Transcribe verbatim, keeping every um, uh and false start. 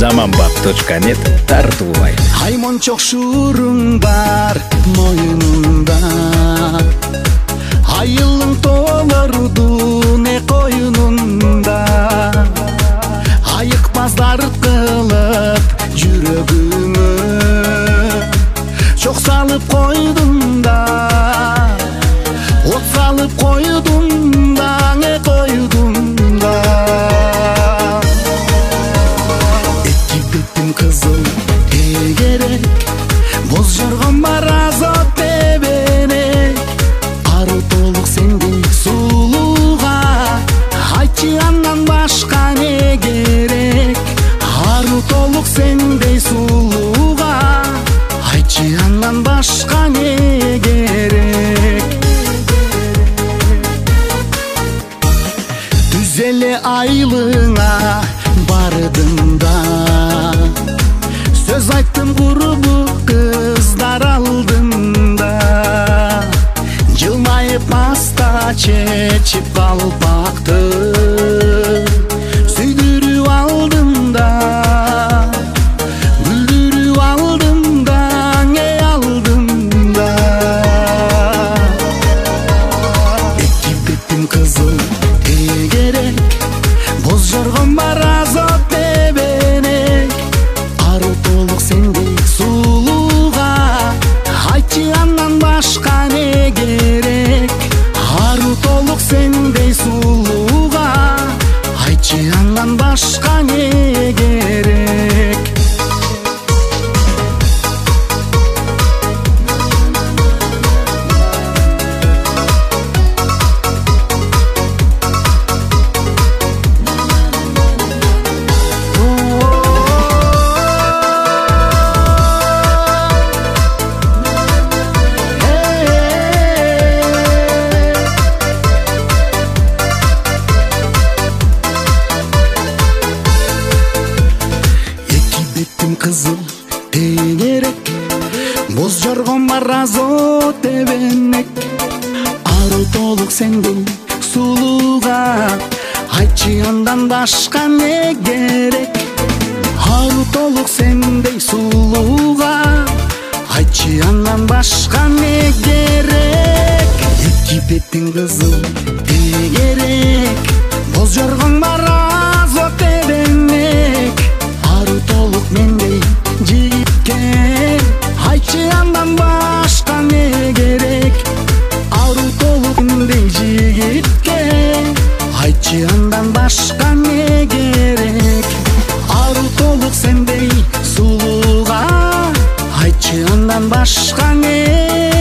заманбап точка нет тартуулайт. Аймончок шуруң бар моюнунда, айылың толорду не коюнунда, айыкпаздар кылып жүрөгүңө чок салып койдум да, от салып койдум да, не койдум да. Эки бетим кызыл тегерек, боз жоргон бар азот тебенек, ару толук сендей сулууга, айтчы андан башка не керек? Ару толук сендей сулууга, айтчы андан башка не керек? Түз эле айылыңа бардым да, сөз айттым курбу кыздар алдымда, жылмайып маста чечип калпакты сүйдүрүп алдым да, гүлдүрүп алдым да, не алдым да. Эки бетим кызыл тегерек, боз жоргон бар азот тебенек, ару толук сендей сулууга, айтчы андан башка не керек? Ару толук сендей сулууга, айтчы андан башка не керек? Кызыл тегерек, боз жоргон бар азот тебенек, ару толук сендей сулууга, айтчы андан башка не керек? Ару толук сендей сулууга, айтчы андан башка не керек? Эки бетиң кызыл тегерек, боз жоргон бар азот тебенек, ару толук мендей жигитке, айтчы андан башка не керек? Ару толук мендей жигитке, айтчы андан башка не керек? Ару толук сендей сулууга, айтчы андан башка не